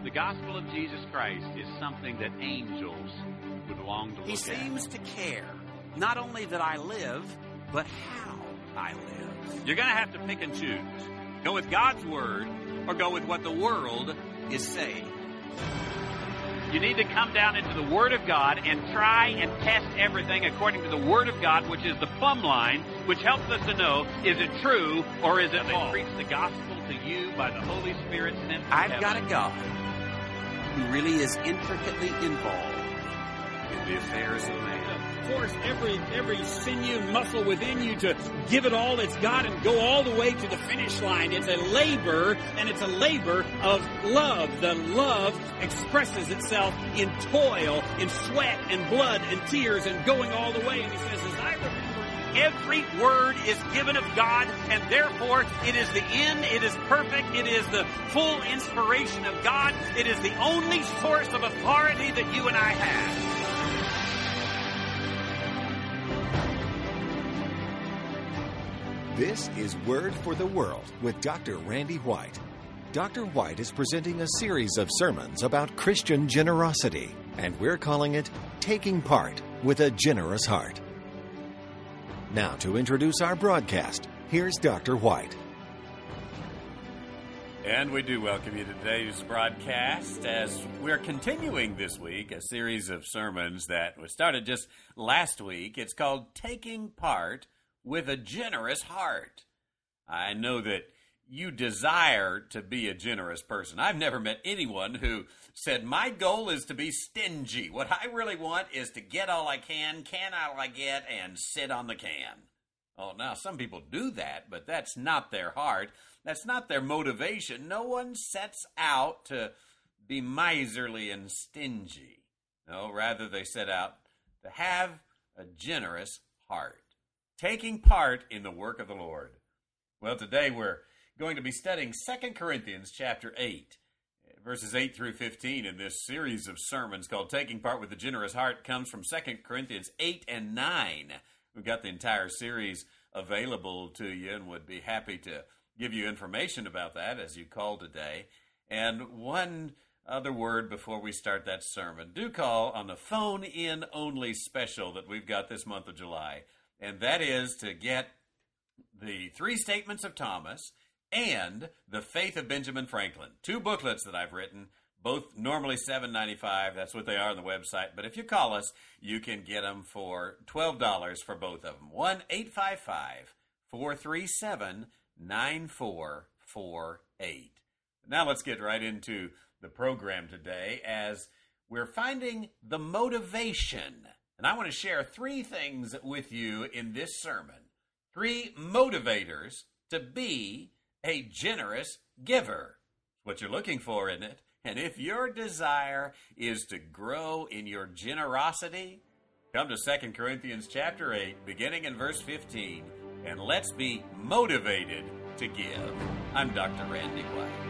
The gospel of Jesus Christ is something that angels would long to look at. He seems to care, not only that I live, but how I live. You're going to have to pick and choose. Go with God's word or go with what the world is saying. You need to come down into the Word of God and try and test everything according to the Word of God, which is the plumb line, which helps us to know, is it true or is it false? Preach the gospel to you by the Holy Spirit sent from heaven. I've got a God who really is intricately involved in the affairs of man. Force every sinew and muscle within you to give it all it's got and go all the way to the finish line. It's a labor, and it's a labor of love. The love expresses itself in toil, in sweat and blood and tears and going all the way. And he says, as I remember, every word is given of God, and therefore it is the end, it is perfect, it is the full inspiration of God. It is the only source of authority that you and I have. This is Word for the World with Dr. Randy White. Dr. White is presenting a series of sermons about Christian generosity, and we're calling it Taking Part with a Generous Heart. Now, to introduce our broadcast, here's Dr. White. And we do welcome you to today's broadcast as we're continuing this week a series of sermons that was started just last week. It's called Taking Part with a Generous Heart. I know that you desire to be a generous person. I've never met anyone who said, my goal is to be stingy. What I really want is to get all I can all I get, and sit on the can. Oh, now some people do that, but that's not their heart. That's not their motivation. No one sets out to be miserly and stingy. No, rather they set out to have a generous heart, taking part in the work of the Lord. Well, today we're going to be studying 2 Corinthians chapter 8, verses 8 through 15 in this series of sermons called Taking Part with a Generous Heart. Comes from 2 Corinthians 8 and 9. We've got the entire series available to you and would be happy to give you information about that as you call today. And one other word before we start that sermon. Do call on the phone-in only special that we've got this month of July. And that is to get the 3 Statements of Thomas and the Faith of Benjamin Franklin. 2 booklets that I've written, both normally $7.95. That's what they are on the website. But if you call us, you can get them for $12 for both of them. 1-855-437-9448. Now let's get right into the program today as we're finding the motivation. And I want to share 3 things with you in this sermon. 3 motivators to be a generous giver. What you're looking for, isn't it? And if your desire is to grow in your generosity, come to 2 Corinthians chapter 8, beginning in verse 15, and let's be motivated to give. I'm Dr. Randy White.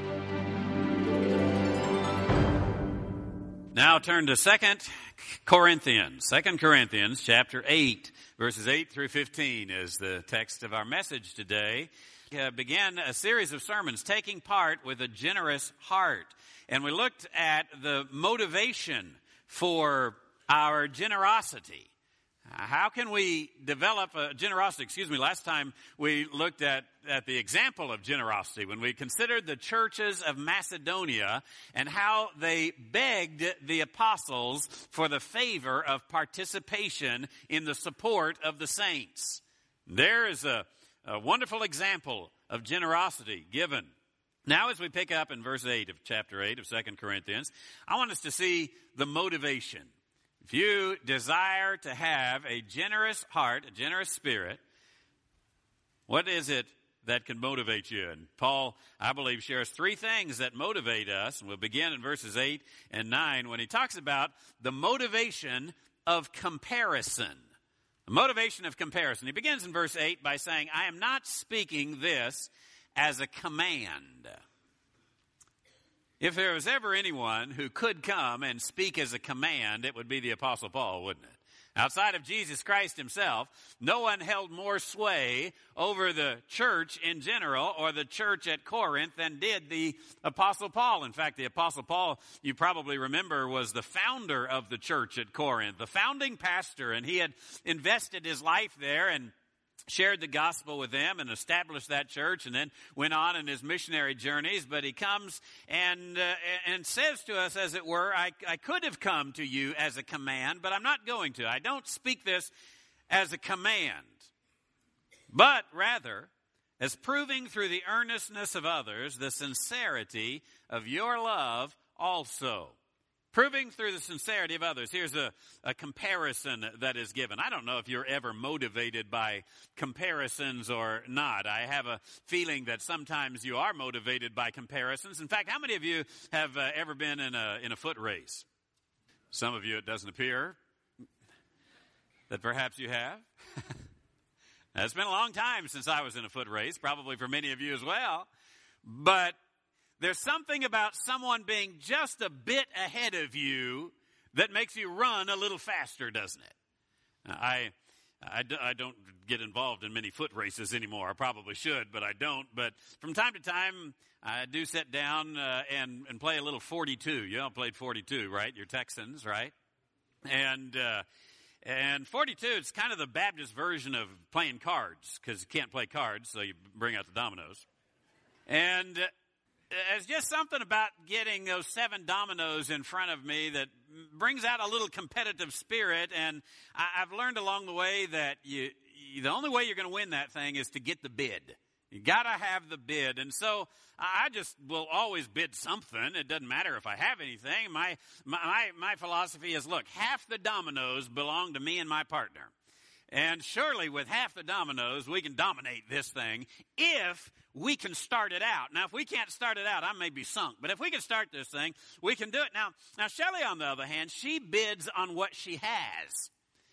Now turn to 2 Corinthians. 2 Corinthians chapter 8, verses 8 through 15 is the text of our message today. We began a series of sermons, Taking Part with a Generous Heart. And we looked at the motivation for our generosity. How can we develop a generosity? Last time we looked at the example of generosity when we considered the churches of Macedonia and how they begged the apostles for the favor of participation in the support of the saints. There is a wonderful example of generosity given. Now, as we pick up in verse 8 of chapter 8 of 2 Corinthians, I want us to see the motivation. If you desire to have a generous heart, a generous spirit, what is it that can motivate you? And Paul, I believe, shares 3 things that motivate us. And we'll begin in verses 8 and 9 when he talks about the motivation of comparison. The motivation of comparison. He begins in verse 8 by saying, I am not speaking this as a command. If there was ever anyone who could come and speak as a command, it would be the Apostle Paul, wouldn't it? Outside of Jesus Christ himself, no one held more sway over the church in general or the church at Corinth than did the Apostle Paul. In fact, the Apostle Paul, you probably remember, was the founder of the church at Corinth, the founding pastor, and he had invested his life there and shared the gospel with them and established that church, and then went on in his missionary journeys. But he comes and says to us, as it were, I could have come to you as a command, but I'm not going to. I don't speak this as a command, but rather as proving through the earnestness of others the sincerity of your love also. Proving through the sincerity of others. Here's a comparison that is given. I don't know if you're ever motivated by comparisons or not. I have a feeling that sometimes you are motivated by comparisons. In fact, how many of you have ever been in a foot race? Some of you, it doesn't appear that perhaps you have. It's been a long time since I was in a foot race, probably for many of you as well. But there's something about someone being just a bit ahead of you that makes you run a little faster, doesn't it? I don't get involved in many foot races anymore. I probably should, but I don't. But from time to time, I do sit down and play a little 42. You all played 42, right? You're Texans, right? And 42, it's kind of the Baptist version of playing cards, because you can't play cards, so you bring out the dominoes. And there's just something about getting those 7 dominoes in front of me that brings out a little competitive spirit. And I've learned along the way that the only way you're going to win that thing is to get the bid. You got to have the bid. And so I just will always bid something. It doesn't matter if I have anything. My philosophy is, look, half the dominoes belong to me and my partner. And surely with half the dominoes, we can dominate this thing if we can start it out. Now, if we can't start it out, I may be sunk. But if we can start this thing, we can do it. Now Shelley, on the other hand, she bids on what she has.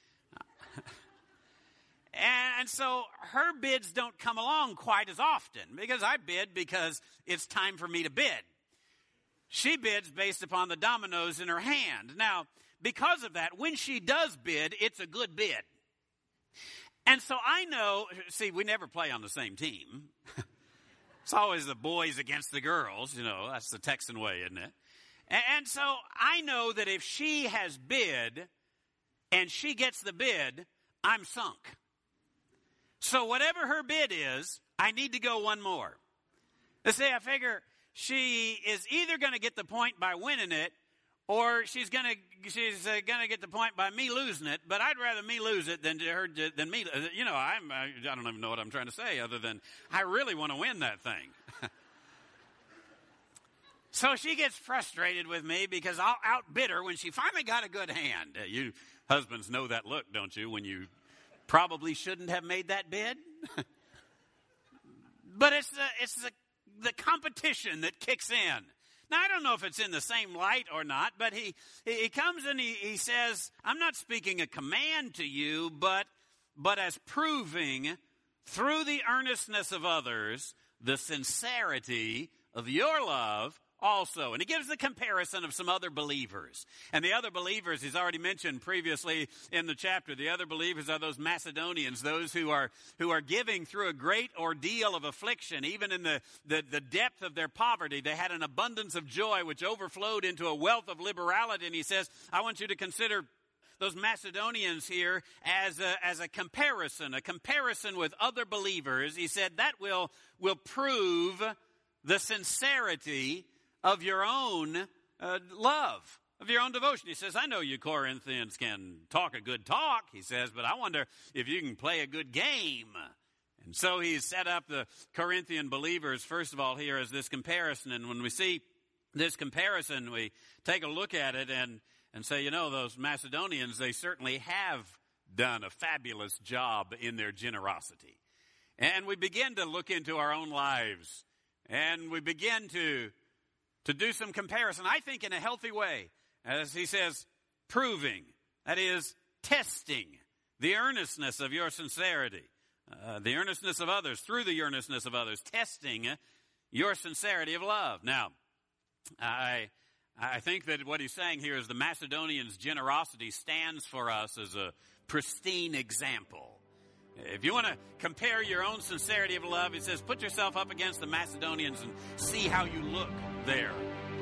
And so her bids don't come along quite as often, because I bid because it's time for me to bid. She bids based upon the dominoes in her hand. Now, because of that, when she does bid, it's a good bid. And so I know, see, we never play on the same team. It's always the boys against the girls, that's the Texan way, isn't it? And so I know that if she has bid and she gets the bid, I'm sunk. So whatever her bid is, I need to go one more. Let's say I figure she is either going to get the point by winning it, or she's gonna get the point by me losing it. But I'd rather me lose it than me. I don't even know what I'm trying to say other than I really want to win that thing. So she gets frustrated with me because I'll outbid her when she finally got a good hand. You husbands know that look, don't you? When you probably shouldn't have made that bid. But it's the competition that kicks in. Now, I don't know if it's in the same light or not, but he comes and he says, I'm not speaking a command to you, but as proving through the earnestness of others, the sincerity of your love also. And he gives the comparison of some other believers. And the other believers, he's already mentioned previously in the chapter, the other believers are those Macedonians, those who are giving through a great ordeal of affliction. Even in the depth of their poverty, they had an abundance of joy which overflowed into a wealth of liberality. And he says, I want you to consider those Macedonians here as a comparison with other believers. He said that will prove the sincerity of your own love, of your own devotion. He says, I know you Corinthians can talk a good talk, he says, but I wonder if you can play a good game. And so he's set up the Corinthian believers, first of all, here as this comparison. And when we see this comparison, we take a look at it and say, those Macedonians, they certainly have done a fabulous job in their generosity. And we begin to look into our own lives, and we begin to do some comparison, I think in a healthy way, as he says, proving, that is, testing the earnestness of your sincerity, the earnestness of others, through the earnestness of others, testing your sincerity of love. Now, I I think that what he's saying here is the Macedonians' generosity stands for us as a pristine example. If you want to compare your own sincerity of love, he says, put yourself up against the Macedonians and see how you look there.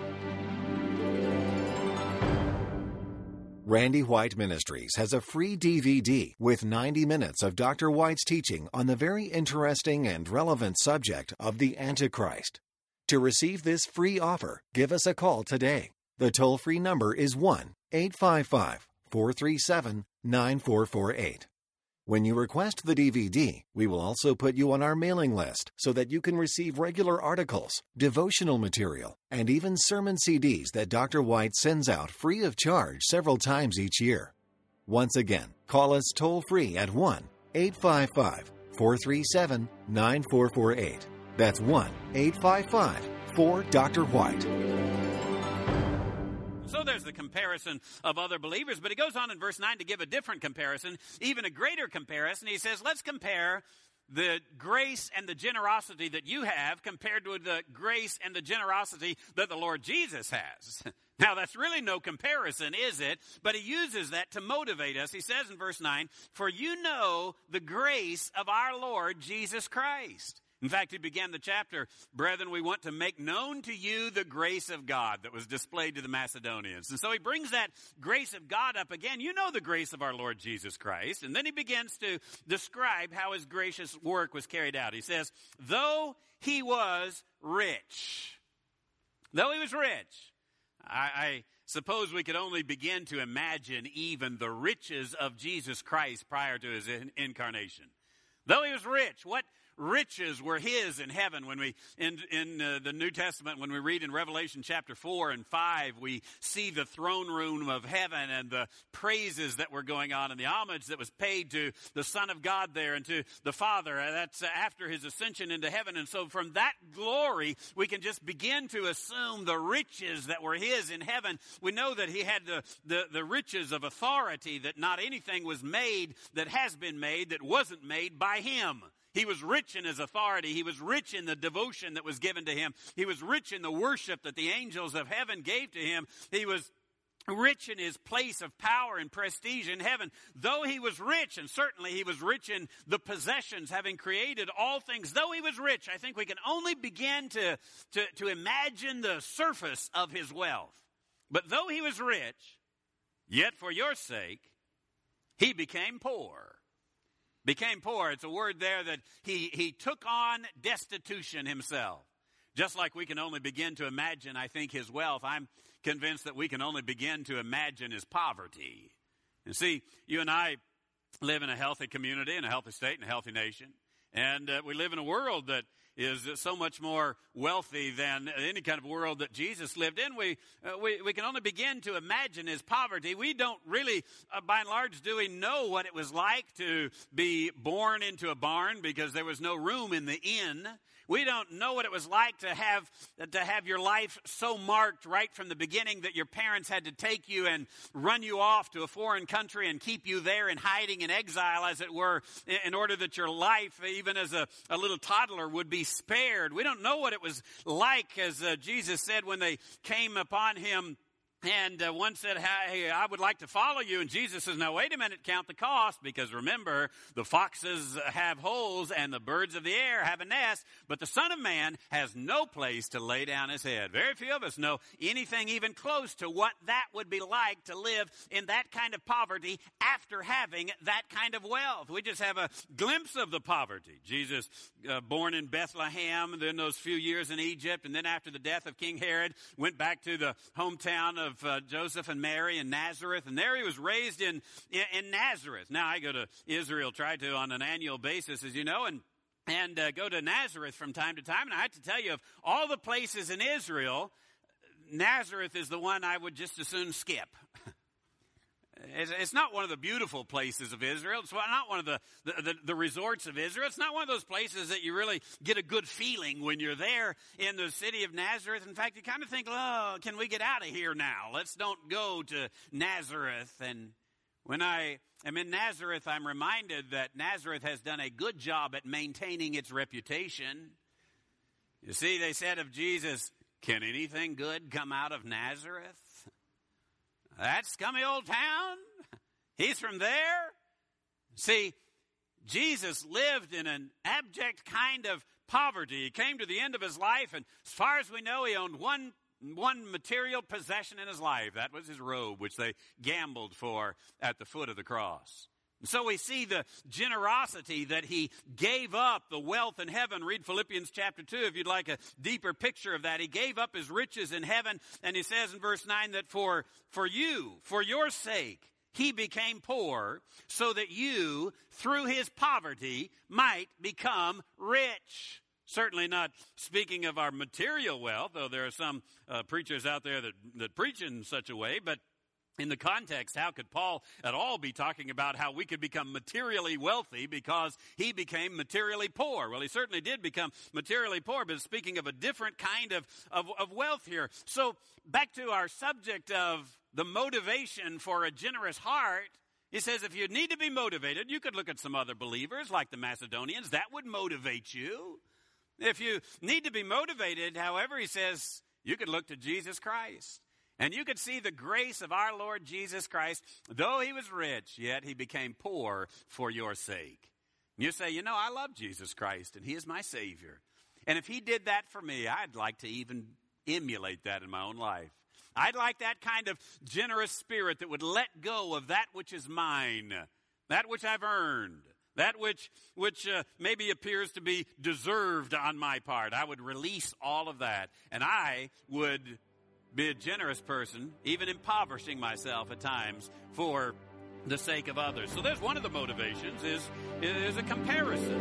Randy White Ministries has a free DVD with 90 minutes of Dr. White's teaching on the very interesting and relevant subject of the Antichrist. To receive this free offer, give us a call today. The toll-free number is 1-855-437-9448. When you request the DVD, we will also put you on our mailing list so that you can receive regular articles, devotional material, and even sermon CDs that Dr. White sends out free of charge several times each year. Once again, call us toll-free at 1-855-437-9448. That's 1-855-4-Dr. So there's the comparison of other believers, but he goes on in verse 9 to give a different comparison, even a greater comparison. He says, let's compare the grace and the generosity that you have compared to the grace and the generosity that the Lord Jesus has. Now, that's really no comparison, is it? But he uses that to motivate us. He says in verse 9, for you know the grace of our Lord Jesus Christ. In fact, he began the chapter, brethren, we want to make known to you the grace of God that was displayed to the Macedonians. And so he brings that grace of God up again. You know the grace of our Lord Jesus Christ. And then he begins to describe how his gracious work was carried out. He says, though he was rich, I suppose we could only begin to imagine even the riches of Jesus Christ prior to his incarnation. Though he was rich, what riches were his in heaven? When we in the New Testament, when we read in Revelation chapter 4 and 5, we see the throne room of heaven and the praises that were going on and the homage that was paid to the Son of God there and to the Father. That's after his ascension into heaven. And so from that glory, we can just begin to assume the riches that were his in heaven. We know that he had the riches of authority, that not anything was made that has been made that wasn't made by him. He was rich in his authority. He was rich in the devotion that was given to him. He was rich in the worship that the angels of heaven gave to him. He was rich in his place of power and prestige in heaven. Though he was rich, and certainly he was rich in the possessions, having created all things, though he was rich, I think we can only begin to imagine the surface of his wealth. But though he was rich, yet for your sake, he became poor. Became poor. It's a word there that he took on destitution himself. Just like we can only begin to imagine, I think, his wealth, I'm convinced that we can only begin to imagine his poverty. And see, you and I live in a healthy community, in a healthy state, in a healthy nation. And we live in a world that is so much more wealthy than any kind of world that Jesus lived in. We can only begin to imagine his poverty. We don't really, by and large, do we know what it was like to be born into a barn because there was no room in the inn. We don't know what it was like to have your life so marked right from the beginning that your parents had to take you and run you off to a foreign country and keep you there in hiding in exile, as it were, in order that your life, even as a little toddler, would be spared. We don't know what it was like, as Jesus said when they came upon him. And one said, hey, I would like to follow you. And Jesus says, now, wait a minute, count the cost. Because remember, the foxes have holes and the birds of the air have a nest. But the Son of Man has no place to lay down his head. Very few of us know anything even close to what that would be like to live in that kind of poverty after having that kind of wealth. We just have a glimpse of the poverty. Jesus, born in Bethlehem, then those few years in Egypt, and then after the death of King Herod, went back to the hometown of Joseph and Mary in Nazareth, and there he was raised in Nazareth. Now, I go to Israel, try to on an annual basis, as you know, and go to Nazareth from time to time. And I have to tell you, of all the places in Israel, Nazareth is the one I would just as soon skip. It's not one of the beautiful places of Israel. It's not one of the resorts of Israel. It's not one of those places that you really get a good feeling when you're there in the city of Nazareth. In fact, you kind of think, oh, can we get out of here now? Let's don't go to Nazareth. And when I am in Nazareth, I'm reminded that Nazareth has done a good job at maintaining its reputation. You see, they said of Jesus, Can anything good come out of Nazareth? That scummy old town? He's from there? See, Jesus lived in an abject kind of poverty. He came to the end of his life, and as far as we know, he owned one material possession in his life. That was his robe, which they gambled for at the foot of the cross. And so we see the generosity that he gave up, the wealth in heaven. Read Philippians chapter 2 if you'd like a deeper picture of that. He gave up his riches in heaven, and he says in verse 9 that for your sake, he became poor so that you, through his poverty, might become rich. Certainly not speaking of our material wealth, though there are some preachers out there that preach in such a way, but in the context, how could Paul at all be talking about how we could become materially wealthy because he became materially poor? Well, he certainly did become materially poor, but speaking of a different kind of wealth here. So back to our subject of the motivation for a generous heart, he says if you need to be motivated, you could look at some other believers like the Macedonians. That would motivate you. If you need to be motivated, however, he says you could look to Jesus Christ. And you could see the grace of our Lord Jesus Christ. Though he was rich, yet he became poor for your sake. And you say, I love Jesus Christ, and he is my Savior. And if he did that for me, I'd like to even emulate that in my own life. I'd like that kind of generous spirit that would let go of that which is mine, that which I've earned, that which maybe appears to be deserved on my part. I would release all of that, and I would be a generous person, even impoverishing myself at times for the sake of others. So there's one of the motivations is a comparison.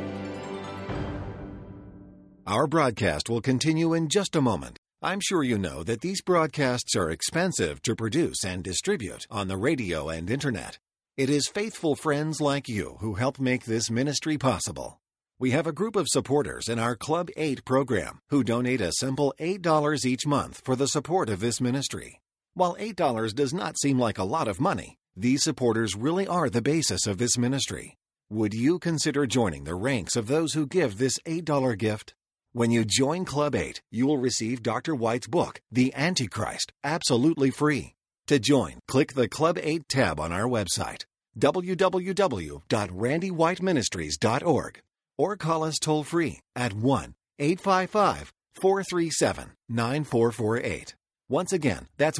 Our broadcast will continue in just a moment. I'm sure you know that these broadcasts are expensive to produce and distribute on the radio and internet. It is faithful friends like you who help make this ministry possible. We have a group of supporters in our Club 8 program who donate a simple $8 each month for the support of this ministry. While $8 does not seem like a lot of money, these supporters really are the basis of this ministry. Would you consider joining the ranks of those who give this $8 gift? When you join Club 8, you will receive Dr. White's book, The Antichrist, absolutely free. To join, click the Club 8 tab on our website, www.randywhiteministries.org. Or call us toll-free at 1-855-437-9448. Once again, that's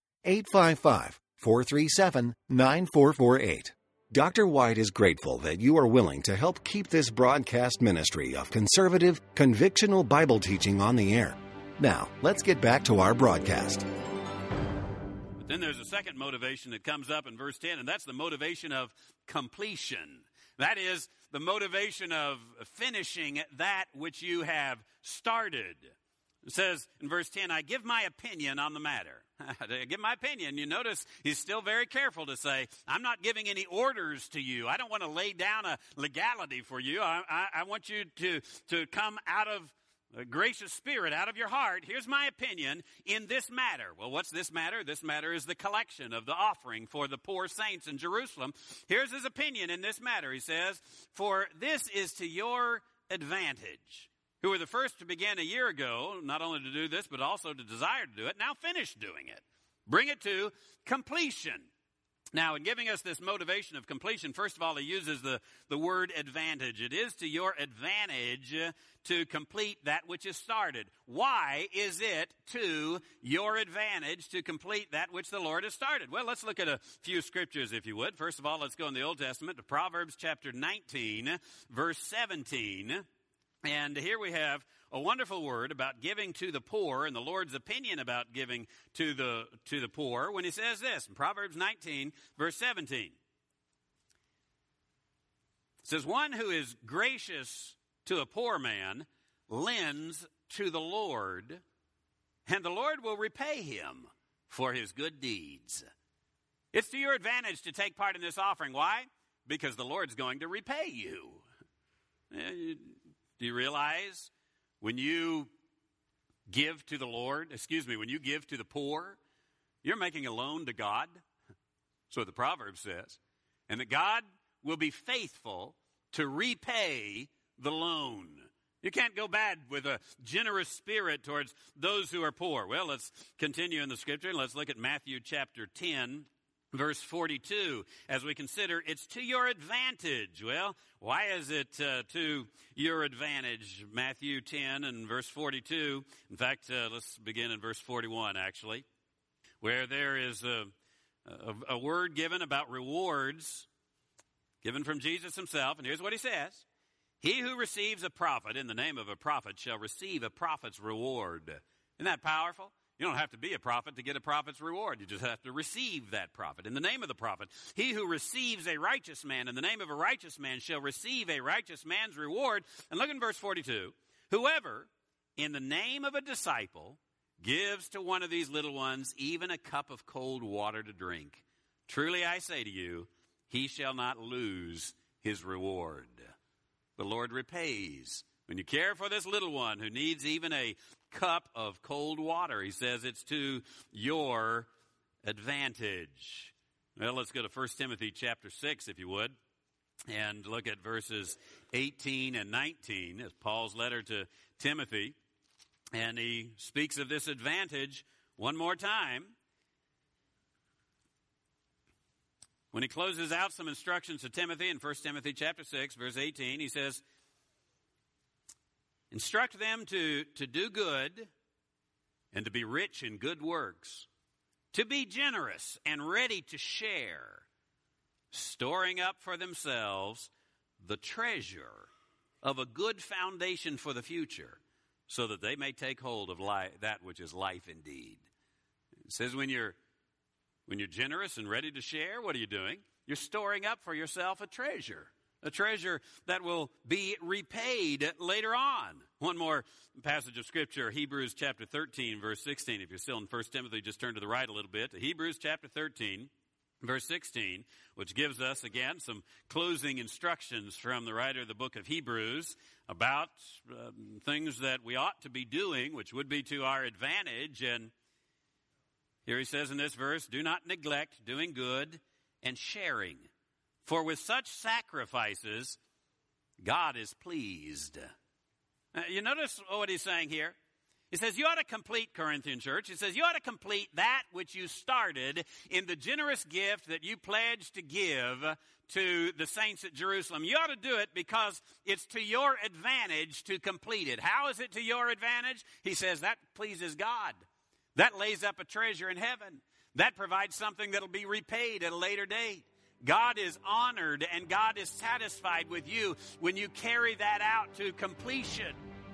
1-855-437-9448. Dr. White is grateful that you are willing to help keep this broadcast ministry of conservative, convictional Bible teaching on the air. Now, let's get back to our broadcast. But then there's a second motivation that comes up in verse 10, and that's the motivation of completion. That is the motivation of finishing that which you have started. It says in verse 10, I give my opinion on the matter. I give my opinion. You notice he's still very careful to say, I'm not giving any orders to you. I don't want to lay down a legality for you. I want you to come out of a gracious spirit, out of your heart. Here's my opinion in this matter. Well, what's this matter? This matter is the collection of the offering for the poor saints in Jerusalem. Here's his opinion in this matter. He says, for this is to your advantage, who were the first to begin a year ago, not only to do this, but also to desire to do it, now finish doing it. Bring it to completion. Now, in giving us this motivation of completion, first of all, he uses the word advantage. It is to your advantage to complete that which is started. Why is it to your advantage to complete that which the Lord has started? Well, let's look at a few scriptures, if you would. First of all, let's go in the Old Testament to Proverbs chapter 19, verse 17. And here we have a wonderful word about giving to the poor and the Lord's opinion about giving to the poor when he says this in Proverbs 19, verse 17. It says, one who is gracious to a poor man lends to the Lord, and the Lord will repay him for his good deeds. It's to your advantage to take part in this offering. Why? Because the Lord's going to repay you. Do you realize when you give to the Lord, when you give to the poor, you're making a loan to God? That's what the proverb says. And that God will be faithful to repay the loan. You can't go bad with a generous spirit towards those who are poor. Well, let's continue in the scripture. Let's look at Matthew chapter 10, verse 42, as we consider it's to your advantage. Well, why is it to your advantage? Matthew 10 and verse 42. In fact, let's begin in verse 41, actually, where there is a word given about rewards given from Jesus himself. And here's what he says. He who receives a prophet in the name of a prophet shall receive a prophet's reward. Isn't that powerful? You don't have to be a prophet to get a prophet's reward. You just have to receive that prophet in the name of the prophet. He who receives a righteous man in the name of a righteous man shall receive a righteous man's reward. And look in verse 42. Whoever in the name of a disciple gives to one of these little ones even a cup of cold water to drink, truly I say to you, he shall not lose his reward. The Lord repays. When you care for this little one who needs even a cup of cold water, he says it's to your advantage. Well, let's go to 1 Timothy chapter 6, if you would, and look at verses 18 and 19. It's Paul's letter to Timothy, and he speaks of this advantage one more time. When he closes out some instructions to Timothy in 1 Timothy chapter 6, verse 18, he says, instruct them to do good and to be rich in good works, to be generous and ready to share, storing up for themselves the treasure of a good foundation for the future, so that they may take hold of that which is life indeed. It says when you're generous and ready to share, what are you doing? You're storing up for yourself a treasure that will be repaid later on. One more passage of Scripture, Hebrews chapter 13, verse 16. If you're still in 1 Timothy, just turn to the right a little bit. To Hebrews chapter 13, verse 16, which gives us, again, some closing instructions from the writer of the book of Hebrews about things that we ought to be doing, which would be to our advantage. And here he says in this verse, do not neglect doing good and sharing, for with such sacrifices, God is pleased. You notice what he's saying here? He says, you ought to complete, Corinthian church. He says, you ought to complete that which you started in the generous gift that you pledged to give to the saints at Jerusalem. You ought to do it because it's to your advantage to complete it. How is it to your advantage? He says, that pleases God. That lays up a treasure in heaven. That provides something that'll be repaid at a later date. God is honored and God is satisfied with you when you carry that out to completion.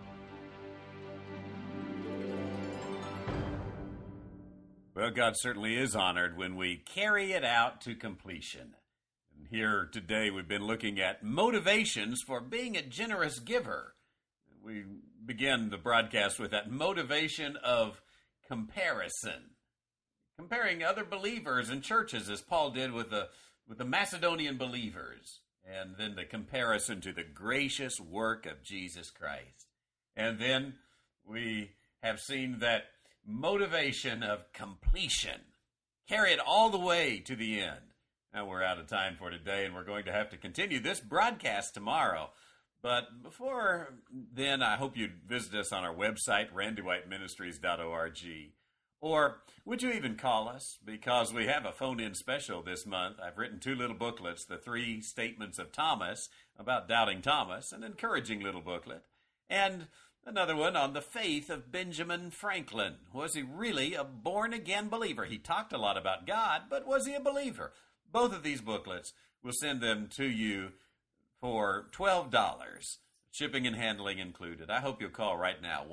Well, God certainly is honored when we carry it out to completion. And here today we've been looking at motivations for being a generous giver. We begin the broadcast with that motivation of comparison. Comparing other believers and churches as Paul did with the Macedonian believers. And then the comparison to the gracious work of Jesus Christ. And then we have seen that motivation of completion. Carry it all the way to the end. Now we're out of time for today, and we're going to have to continue this broadcast tomorrow. But before then, I hope you'd visit us on our website, randywhiteministries.org. Or would you even call us? Because we have a phone-in special this month. I've written 2 little booklets, the 3 Statements of Thomas, about doubting Thomas, an encouraging little booklet. And another one on the faith of Benjamin Franklin. Was he really a born-again believer? He talked a lot about God, but was he a believer? Both of these booklets, we'll send them to you for $12, shipping and handling included. I hope you'll call right now,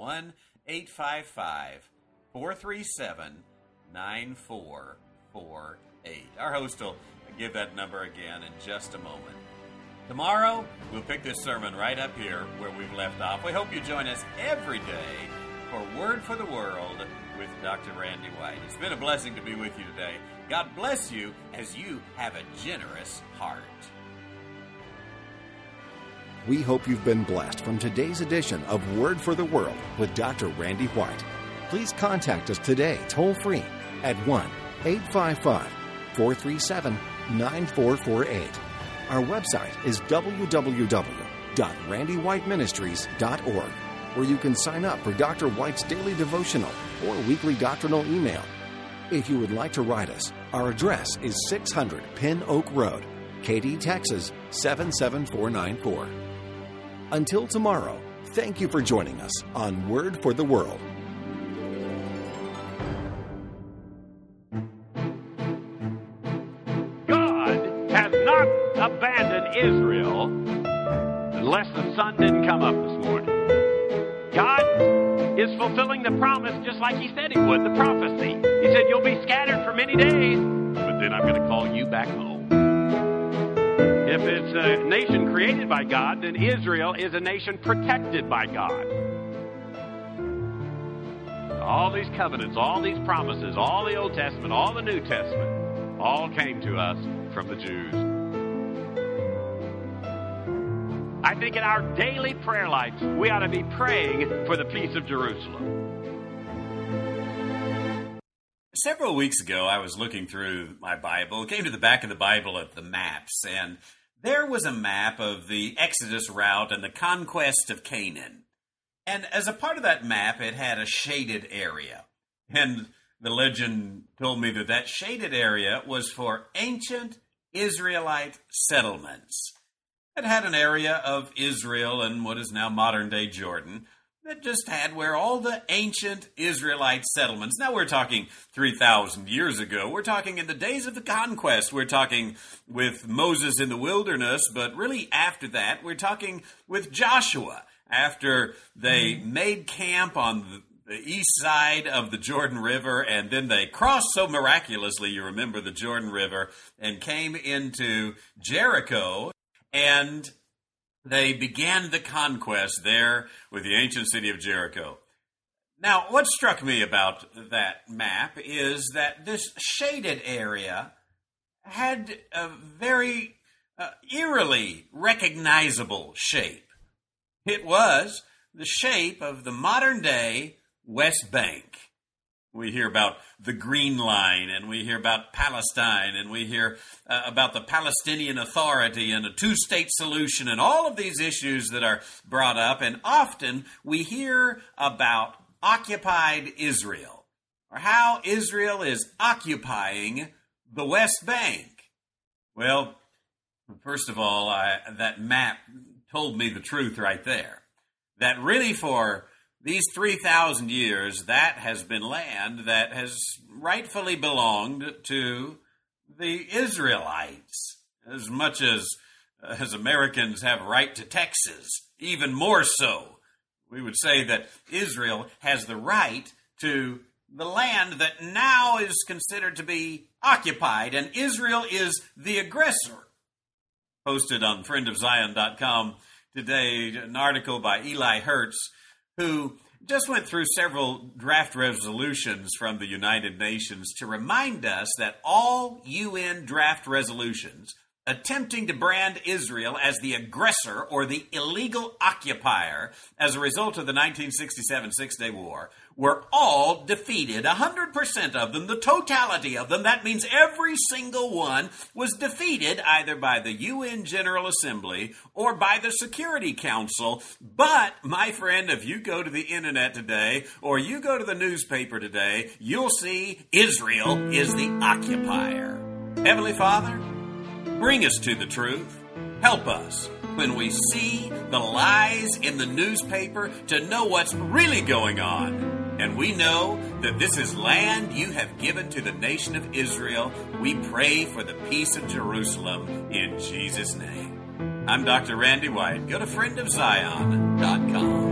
1-855-437-9448. Our host will give that number again in just a moment. Tomorrow, we'll pick this sermon right up here where we've left off. We hope you join us every day for Word for the World with Dr. Randy White. It's been a blessing to be with you today. God bless you as you have a generous heart. We hope you've been blessed from today's edition of Word for the World with Dr. Randy White. Please contact us today toll-free at 1-855-437-9448. Our website is www.randywhite.org. www.randywhiteministries.org, where you can sign up for Dr. White's daily devotional or weekly doctrinal email. If you would like to write us, our address is 600 Pin Oak Road, Katy, Texas 77494. Until tomorrow, thank you for joining us on Word for the World. God has not abandoned Israel unless the sun didn't come up this morning. God is fulfilling the promise just like He said He would, the prophecy. He said, you'll be scattered for many days, but then I'm going to call you back home. If it's a nation created by God, then Israel is a nation protected by God. All these covenants, all these promises, all the Old Testament, all the New Testament, all came to us from the Jews. I think in our daily prayer life, we ought to be praying for the peace of Jerusalem. Several weeks ago, I was looking through my Bible, came to the back of the Bible at the maps, and there was a map of the Exodus route and the conquest of Canaan. And as a part of that map, it had a shaded area. And the legend told me that that shaded area was for ancient Israelite settlements. It had an area of Israel and what is now modern-day Jordan that just had where all the ancient Israelite settlements, now we're talking 3,000 years ago, we're talking in the days of the conquest, we're talking with Moses in the wilderness, but really after that, we're talking with Joshua, after they made camp on the east side of the Jordan River, and then they crossed so miraculously, you remember the Jordan River, and came into Jericho, and they began the conquest there with the ancient city of Jericho. Now, what struck me about that map is that this shaded area had a very eerily recognizable shape. It was the shape of the modern-day West Bank. We hear about the Green Line, and we hear about Palestine, and we hear about the Palestinian Authority and a two-state solution, and all of these issues that are brought up. And often we hear about occupied Israel, or how Israel is occupying the West Bank. Well, first of all, that map told me the truth right there. That really for these 3,000 years, that has been land that has rightfully belonged to the Israelites, as much as Americans have right to Texas, even more so. We would say that Israel has the right to the land that now is considered to be occupied, and Israel is the aggressor. Posted on friendofzion.com today, an article by Eli Hertz, who just went through several draft resolutions from the United Nations to remind us that all UN draft resolutions attempting to brand Israel as the aggressor or the illegal occupier as a result of the 1967 Six-Day War were all defeated. 100% of them, the totality of them, that means every single one, was defeated either by the UN General Assembly or by the Security Council. But, my friend, if you go to the internet today or you go to the newspaper today, you'll see Israel is the occupier. Heavenly Father, bring us to the truth. Help us when we see the lies in the newspaper to know what's really going on. And we know that this is land you have given to the nation of Israel. We pray for the peace of Jerusalem in Jesus' name. I'm Dr. Randy White. Go to friendofzion.com.